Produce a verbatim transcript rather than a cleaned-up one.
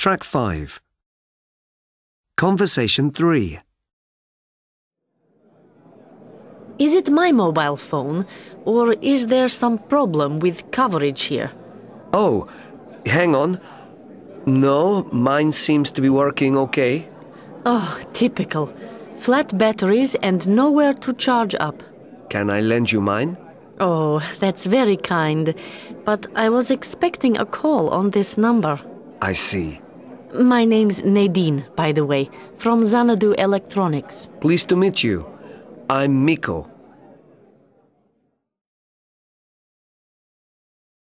Track five. Conversation three. Is it my mobile phone, or is there some problem with coverage here? Oh, hang on. No, mine seems to be working okay. Oh, typical. Flat batteries and nowhere to charge up. Can I lend you mine? Oh, that's very kind. But I was expecting a call on this number. I see. My name's Nadine, by the way, from Xanadu Electronics. Pleased to meet you. I'm Miko.